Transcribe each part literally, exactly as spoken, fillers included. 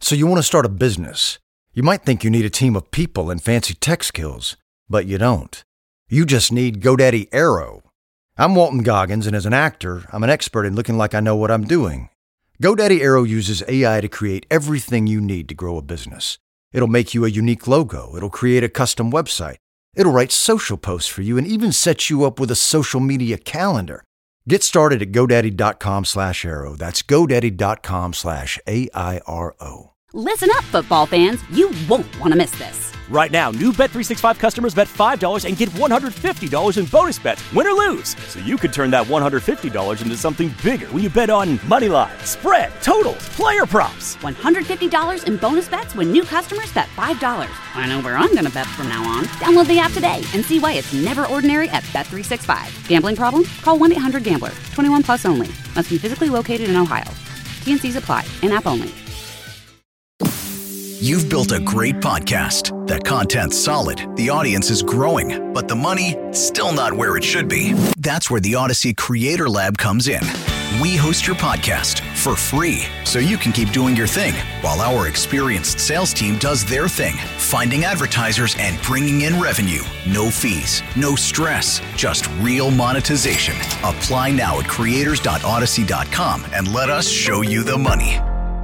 So you want to start a business. You might think you need a team of people and fancy tech skills, but you don't. You just need GoDaddy Aero. I'm Walton Goggins, and as an actor, I'm an expert in looking like I know what I'm doing. GoDaddy Aero uses A I to create everything you need to grow a business. It'll make you a unique logo. It'll create a custom website. It'll write social posts for you and even set you up with a social media calendar. Get started at GoDaddy.com slash Aero. That's GoDaddy.com slash A I R O. Listen up, football fans. You won't want to miss this. Right now, new Bet three sixty-five customers bet five dollars and get one hundred fifty dollars in bonus bets, win or lose. So you could turn that one hundred fifty dollars into something bigger when you bet on money line, spread, totals, player props. one hundred fifty dollars in bonus bets when new customers bet five dollars. I know where I'm going to bet from now on. Download the app today and see why it's never ordinary at Bet three sixty-five. Gambling problem? Call one eight hundred gambler. twenty-one plus only. Must be physically located in Ohio. T N Cs apply. In-app only. You've built a great podcast. That content's solid, the audience is growing, but the money, still not where it should be. That's where the Odyssey Creator Lab comes in. We host your podcast for free, so you can keep doing your thing, while our experienced sales team does their thing, finding advertisers and bringing in revenue. No fees, no stress, just real monetization. Apply now at creators dot odyssey dot com and let us show you the money.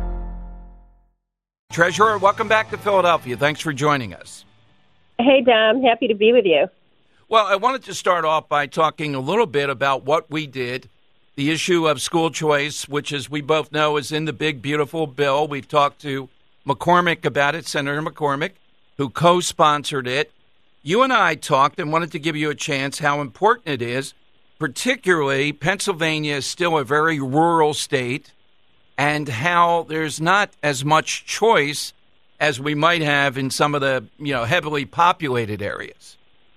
Treasurer, welcome back to Philadelphia. Thanks for joining us. Hey, Dom. Happy to be with you. Well, I wanted to start off by talking a little bit about what we did, the issue of school choice, which, as we both know, is in the big, beautiful bill. We've talked to McCormick about it, Senator McCormick, who co-sponsored it. You and I talked and wanted to give you a chance how important it is, particularly Pennsylvania is still a very rural state, and how there's not as much choice as we might have in some of the, you know, heavily populated areas.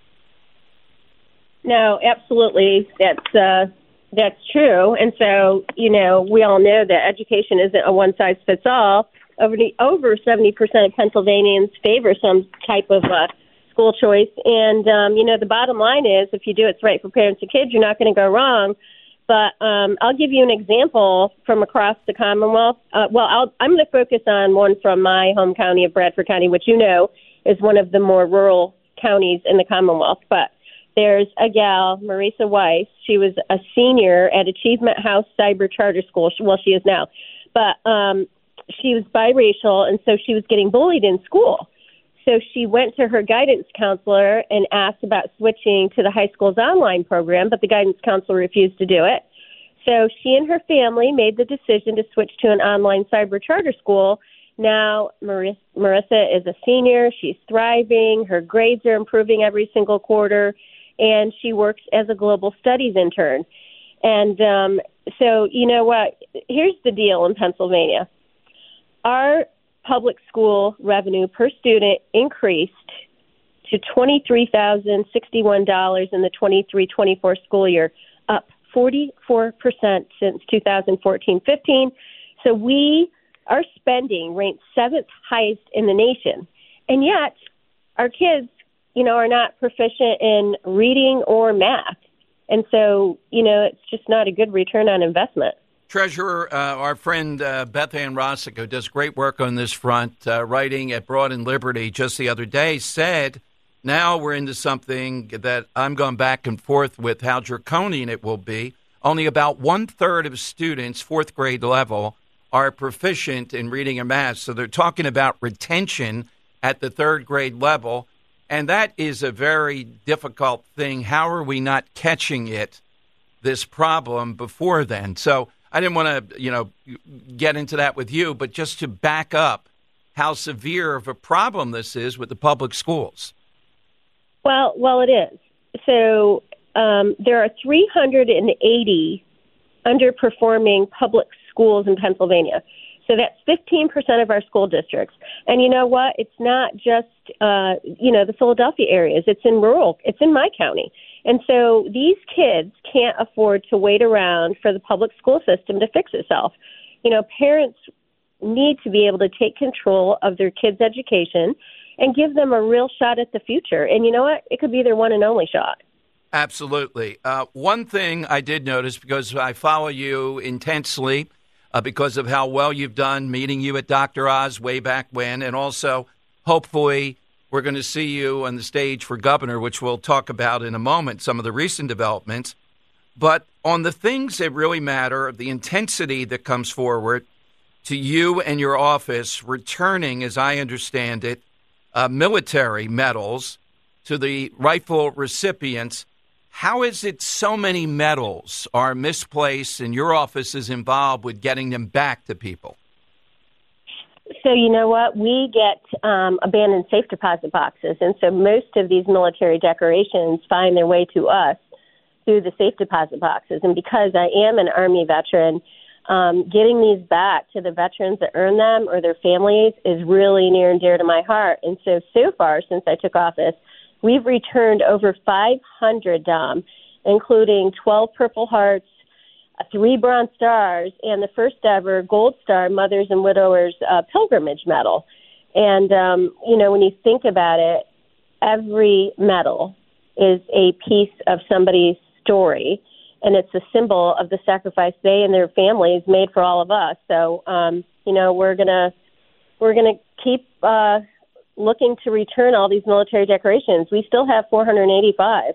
No, absolutely. That's uh, that's true. And so, you know, we all know that education isn't a one-size-fits-all. Over the, over seventy percent of Pennsylvanians favor some type of uh, school choice. And, um, you know, the bottom line is if you do what's right for parents and kids, you're not going to go wrong. But um, I'll give you an example from across the Commonwealth. Uh, well, I'll, I'm going to focus on one from my home county of Bradford County, which you know is one of the more rural counties in the Commonwealth. But there's a gal, Marisa Weiss. She was a senior at Achievement House Cyber Charter School. Well, she is now. But um, she was biracial, and so she was getting bullied in school. So she went to her guidance counselor and asked about switching to the high school's online program, but the guidance counselor refused to do it. So she and her family made the decision to switch to an online cyber charter school. Now Marissa, Marissa is a senior. She's thriving. Her grades are improving every single quarter, and she works as a global studies intern. And um, so, you know what? Here's the deal in Pennsylvania. Our public school revenue per student increased to twenty-three thousand sixty-one dollars in the twenty-three twenty-four school year, up forty-four percent since two thousand fourteen fifteen. So we, our spending ranked seventh highest in the nation. And yet our kids, you know, are not proficient in reading or math. And so, you know, it's just not a good return on investment. Treasurer, uh, our friend uh, Beth Ann Rossick, who does great work on this front, uh, writing at Broad and Liberty just the other day, said now we're into something that I'm going back and forth with how draconian it will be. Only about one-third of students, fourth grade level, are proficient in reading and math. So they're talking about retention at the third grade level, and that is a very difficult thing. How are we not catching it, this problem, before then? So I didn't want to, you know, get into that with you, but just to back up how severe of a problem this is with the public schools. Well, well, it is. So um, there are three hundred eighty underperforming public schools in Pennsylvania. So that's fifteen percent of our school districts. And you know what? It's not just, uh, you know, the Philadelphia areas. It's in rural. It's in my county. And so these kids can't afford to wait around for the public school system to fix itself. You know, parents need to be able to take control of their kids' education and give them a real shot at the future. And you know what? It could be their one and only shot. Absolutely. Uh, one thing I did notice, because I follow you intensely uh, because of how well you've done, meeting you at Doctor Oz way back when, and also hopefully we're going to see you on the stage for governor, which we'll talk about in a moment, some of the recent developments. But on the things that really matter, the intensity that comes forward to you and your office returning, as I understand it, uh, military medals to the rightful recipients. How is it so many medals are misplaced and your office is involved with getting them back to people? So you know what? We get um, abandoned safe deposit boxes, and so most of these military decorations find their way to us through the safe deposit boxes. And because I am an Army veteran, um, getting these back to the veterans that earn them or their families is really near and dear to my heart. And so, so far, since I took office, we've returned over five hundred, Dom, including twelve Purple Hearts, three Bronze Stars, and the first ever Gold Star Mothers and Widowers uh, Pilgrimage Medal. And, um, you know, when you think about it, every medal is a piece of somebody's story, and it's a symbol of the sacrifice they and their families made for all of us. So, um, you know, we're gonna we're gonna keep uh, looking to return all these military decorations. We still have four hundred eighty-five.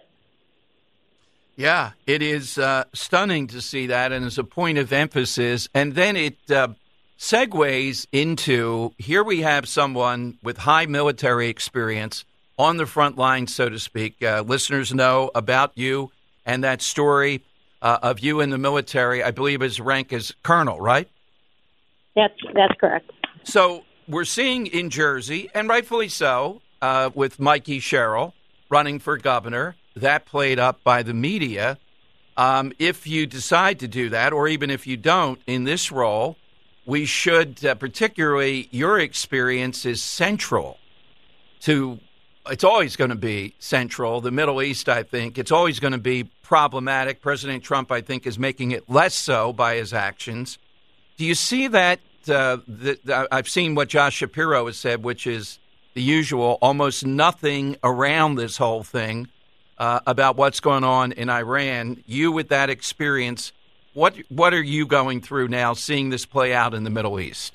Yeah, it is uh, stunning to see that, and as a point of emphasis. And then it uh, segues into, here we have someone with high military experience on the front line, so to speak. Uh, listeners know about you and that story uh, of you in the military. I believe his rank is colonel, right? That's, that's correct. So we're seeing in Jersey, and rightfully so, uh, with Mikey Sherrill running for governor, that played up by the media. Um, if you decide to do that, or even if you don't, in this role, we should, uh, particularly your experience is central to, it's always going to be central. The Middle East, I think, it's always going to be problematic. President Trump, I think, is making it less so by his actions. Do you see that? Uh, the, I've seen what Josh Shapiro has said, which is the usual, almost nothing around this whole thing uh, about what's going on in Iran. You, with that experience, what what are you going through now, seeing this play out in the Middle East?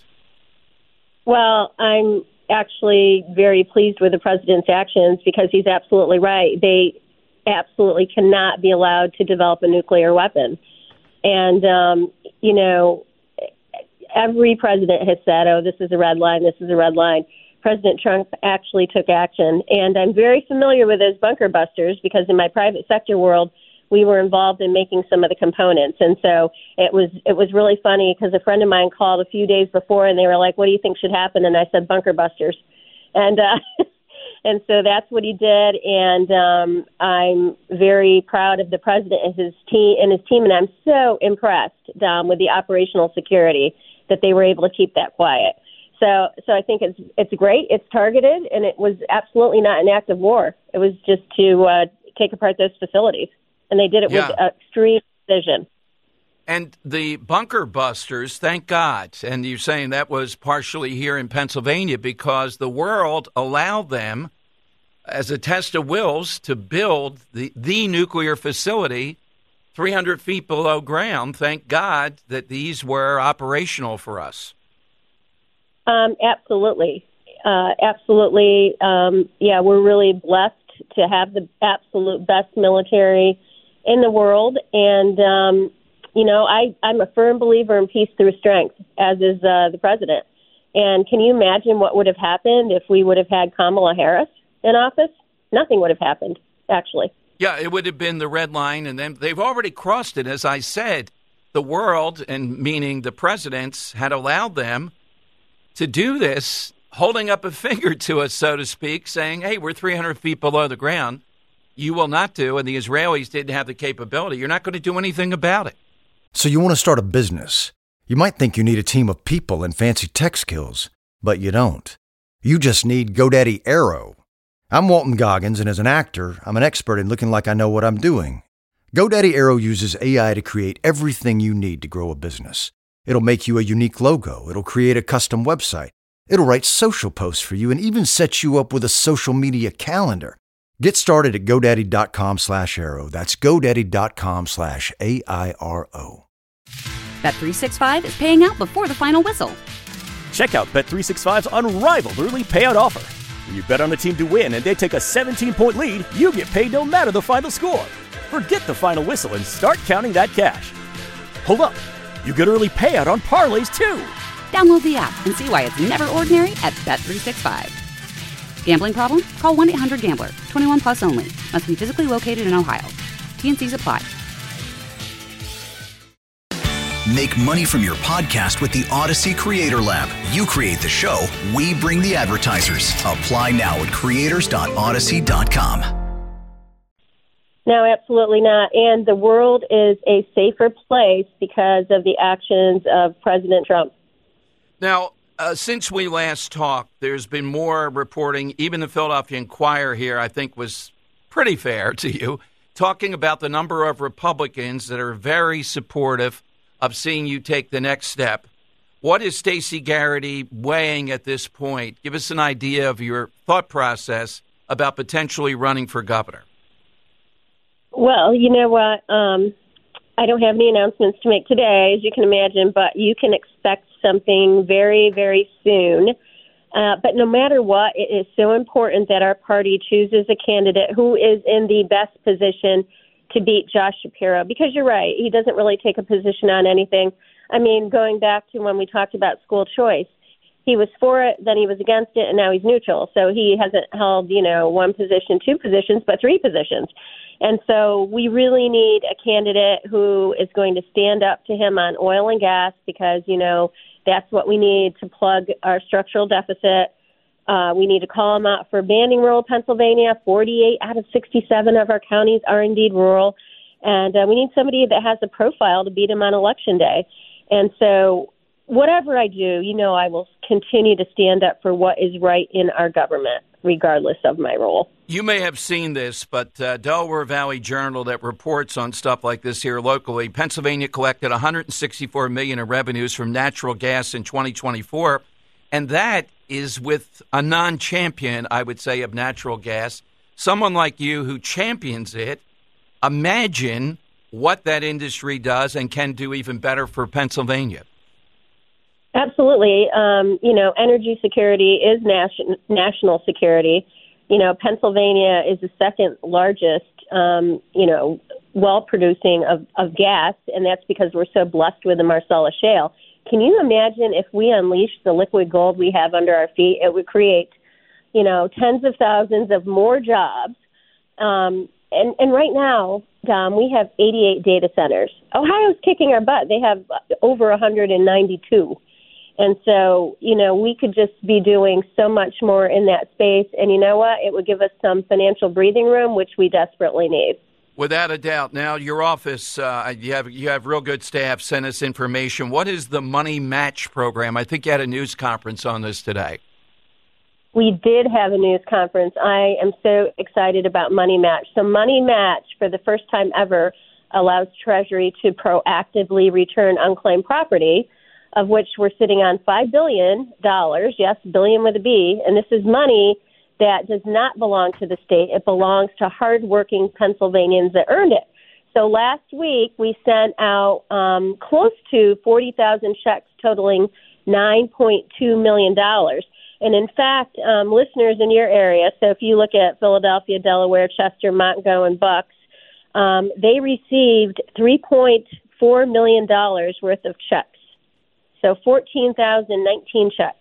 Well, I'm actually very pleased with the president's actions because he's absolutely right. They absolutely cannot be allowed to develop a nuclear weapon. And, um, you know, every president has said, oh, this is a red line, this is a red line. President Trump actually took action. And I'm very familiar with those bunker busters because in my private sector world, we were involved in making some of the components. And so it was it was really funny because a friend of mine called a few days before and they were like, what do you think should happen? And I said, bunker busters. And uh, and so that's what he did. And um, I'm very proud of the president and his team and his team. And I'm so impressed, Dom, with the operational security that they were able to keep that quiet. So so I think it's it's great. It's targeted, and it was absolutely not an act of war. It was just to uh, take apart those facilities. And they did it yeah. with extreme precision. And the bunker busters, thank God. And you're saying that was partially here in Pennsylvania because the world allowed them, as a test of wills, to build the, the nuclear facility three hundred feet below ground. Thank God that these were operational for us. Um, absolutely. Uh, absolutely. Um, yeah, we're really blessed to have the absolute best military in the world. And, um, you know, I, I'm a firm believer in peace through strength, as is uh, the president. And can you imagine what would have happened if we would have had Kamala Harris in office? Nothing would have happened, actually. Yeah, it would have been the red line, and then they've already crossed it. As I said, the world, and meaning the presidents, had allowed them to do this, holding up a finger to us, so to speak, saying, hey, we're three hundred feet below the ground. You will not do, and the Israelis didn't have the capability. You're not going to do anything about it. So you want to start a business. You might think you need a team of people and fancy tech skills, but you don't. You just need GoDaddy Aero. I'm Walton Goggins, and as an actor, I'm an expert in looking like I know what I'm doing. GoDaddy Aero uses A I to create everything you need to grow a business. It'll make you a unique logo. It'll create a custom website. It'll write social posts for you and even set you up with a social media calendar. Get started at GoDaddy.com slash Aero. That's GoDaddy.com slash A I R O. Bet three sixty-five is paying out before the final whistle. Check out Bet three sixty-five's unrivaled early payout offer. When you bet on a team to win and they take a seventeen-point lead, you get paid no matter the final score. Forget the final whistle and start counting that cash. Hold up. You get early payout on parlays, too. Download the app and see why it's never ordinary at Bet three sixty-five. Gambling problem? Call one eight hundred gambler. twenty-one plus only. Must be physically located in Ohio. T N Cs apply. Make money from your podcast with the Odyssey Creator Lab. You create the show, we bring the advertisers. Apply now at creators dot odyssey dot com. No, absolutely not. And the world is a safer place because of the actions of President Trump. Now, uh, since we last talked, there's been more reporting. Even the Philadelphia Inquirer here, I think, was pretty fair to you, talking about the number of Republicans that are very supportive of seeing you take the next step. What is Stacey Garrity weighing at this point? Give us an idea of your thought process about potentially running for governor. Well, you know what? Um, I don't have any announcements to make today, as you can imagine, but you can expect something very, very soon. Uh, but no matter what, it is so important that our party chooses a candidate who is in the best position to beat Josh Shapiro, because you're right, he doesn't really take a position on anything. I mean, going back to when we talked about school choice, he was for it, then he was against it, and now he's neutral. So he hasn't held, you know, one position, two positions, but three positions. And so we really need a candidate who is going to stand up to him on oil and gas, because, you know, that's what we need to plug our structural deficit. Uh, we need to call them out for banning rural Pennsylvania. forty-eight out of sixty-seven of our counties are indeed rural. And uh, we need somebody that has a profile to beat him on Election Day. And so whatever I do, you know, I will continue to stand up for what is right in our government, regardless of my role. You may have seen this, but uh, Delaware Valley Journal that reports on stuff like this here locally, Pennsylvania collected one hundred sixty-four million dollars in revenues from natural gas in twenty twenty-four, and that is with a non-champion, I would say, of natural gas, someone like you who champions it. Imagine what that industry does and can do even better for Pennsylvania. Absolutely. Um, you know, energy security is nation- national security. You know, Pennsylvania is the second largest, um, you know, well producing of, of gas, and that's because we're so blessed with the Marcellus Shale. Can you imagine if we unleashed the liquid gold we have under our feet? It would create, you know, tens of thousands of more jobs. Um, and, and right now, Dom, we have eighty-eight data centers. Ohio's kicking our butt. They have over one hundred ninety-two. And so, you know, we could just be doing so much more in that space. And you know what? It would give us some financial breathing room, which we desperately need. Without a doubt. Now, your office, uh, you have you have real good staff. Send us information. What is the Money Match program? I think you had a news conference on this today. We did have a news conference. I am so excited about Money Match. So Money Match, for the first time ever, allows Treasury to proactively return unclaimed property, of which we're sitting on five billion dollars. Yes, billion with a B. And this is money that does not belong to the state. It belongs to hardworking Pennsylvanians that earned it. So last week, we sent out um, close to forty thousand checks totaling nine point two million dollars. And in fact, um, listeners in your area, so if you look at Philadelphia, Delaware, Chester, Montgomery, and Bucks, um, they received three point four million dollars worth of checks. So fourteen thousand nineteen checks.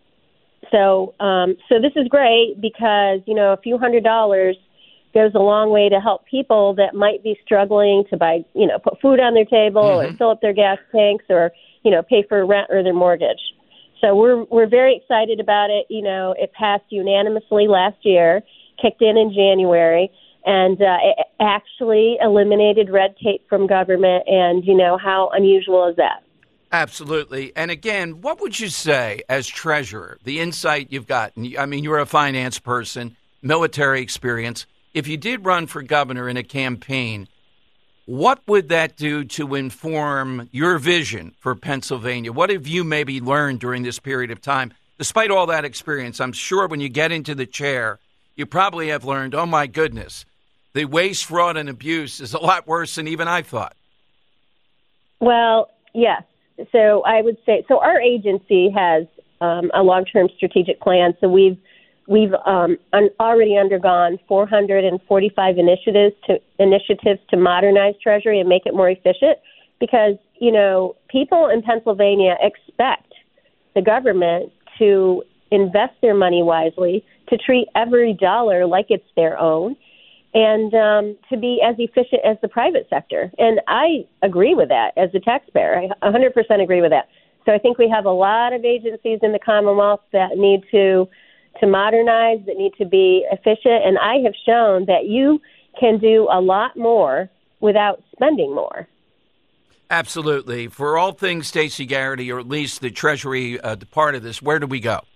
So, um, so this is great because, you know, a few hundred dollars goes a long way to help people that might be struggling to buy, you know, put food on their table mm-hmm. or fill up their gas tanks or, you know, pay for rent or their mortgage. So we're we're very excited about it. You know, it passed unanimously last year, kicked in in January, and uh, it actually eliminated red tape from government. And, you know, how unusual is that? Absolutely. And again, what would you say as treasurer, the insight you've gotten? I mean, you're a finance person, military experience. If you did run for governor in a campaign, what would that do to inform your vision for Pennsylvania? What have you maybe learned during this period of time? Despite all that experience, I'm sure when you get into the chair, you probably have learned, oh, my goodness, the waste, fraud, and abuse is a lot worse than even I thought. Well, yes. so I would say, so our agency has um, a long-term strategic plan. So we've we've um, un- already undergone four hundred forty-five initiatives to initiatives to modernize Treasury and make it more efficient. Because you know, people in Pennsylvania expect the government to invest their money wisely, to treat every dollar like it's their own, and um, to be as efficient as the private sector. And I agree with that as a taxpayer. I one hundred percent agree with that. So I think we have a lot of agencies in the Commonwealth that need to to modernize, that need to be efficient. And I have shown that you can do a lot more without spending more. Absolutely. For all things Stacey Garrity, or at least the Treasury uh, part of this, where do we go?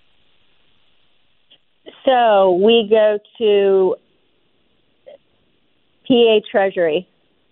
So we go to P A Treasury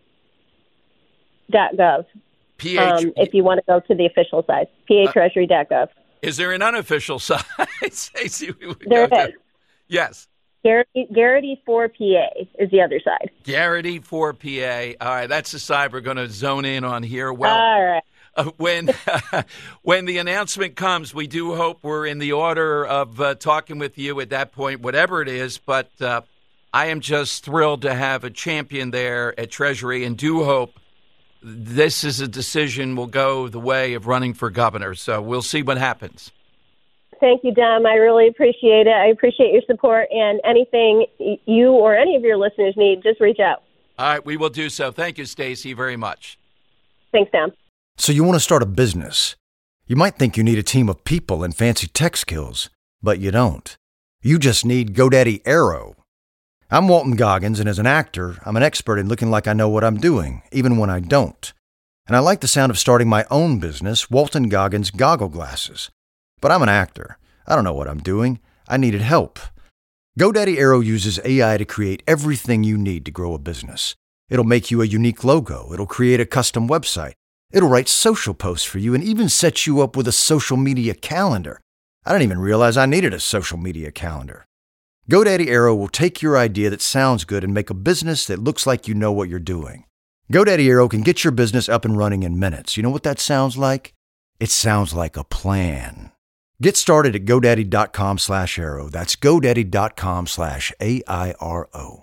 dot gov. P H- um, if you want to go to the official site, P A Treasury dot gov. Uh, is there an unofficial site? Stacey, we would there go is. To. Yes. Garrity, Garrity for P A is the other side. Garrity for P A. All right, that's the side we're going to zone in on here. Well, all right. Uh, when when the announcement comes, we do hope we're in the order of uh, talking with you at that point, whatever it is. But uh, I am just thrilled to have a champion there at Treasury, and do hope this is a decision will go the way of running for governor. So we'll see what happens. Thank you, Dom. I really appreciate it. I appreciate your support, and anything you or any of your listeners need, just reach out. All right, we will do so. Thank you, Stacey, very much. Thanks, Dom. So you want to start a business. You might think you need a team of people and fancy tech skills, but you don't. You just need GoDaddy Aero. I'm Walton Goggins, and as an actor, I'm an expert in looking like I know what I'm doing, even when I don't. And I like the sound of starting my own business, Walton Goggins Goggle Glasses. But I'm an actor. I don't know what I'm doing. I needed help. GoDaddy Aero uses A I to create everything you need to grow a business. It'll make you a unique logo. It'll create a custom website. It'll write social posts for you and even set you up with a social media calendar. I didn't even realize I needed a social media calendar. GoDaddy Aero will take your idea that sounds good and make a business that looks like you know what you're doing. GoDaddy Aero can get your business up and running in minutes. You know what that sounds like? It sounds like a plan. Get started at GoDaddy.com slash Aero. That's GoDaddy.com slash A I R O.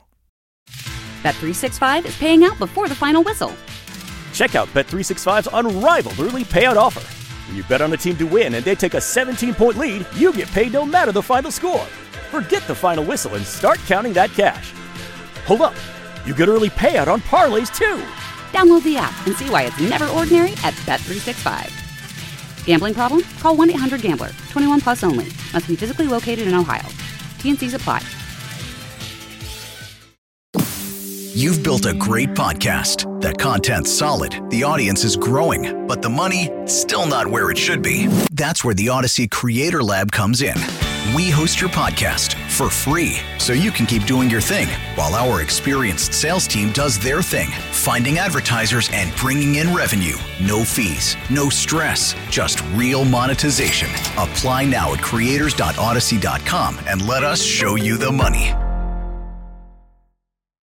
Bet three sixty-five is paying out before the final whistle. Check out Bet three sixty-five's unrivaled early payout offer. When you bet on a team to win and they take a seventeen-point lead, you get paid no matter the final score. Forget the final whistle and start counting that cash. Hold up. You get early payout on parlays, too. Download the app and see why it's never ordinary at Bet three sixty-five. Gambling problem? Call one eight hundred gambler. twenty-one plus only. Must be physically located in Ohio. T and C's apply. You've built a great podcast. That content's solid. The audience is growing. But the money, still not where it should be. That's where the Odyssey Creator Lab comes in. We host your podcast for free, so you can keep doing your thing while our experienced sales team does their thing, finding advertisers and bringing in revenue. No fees, no stress, just real monetization. Apply now at creators dot odyssey dot com and let us show you the money.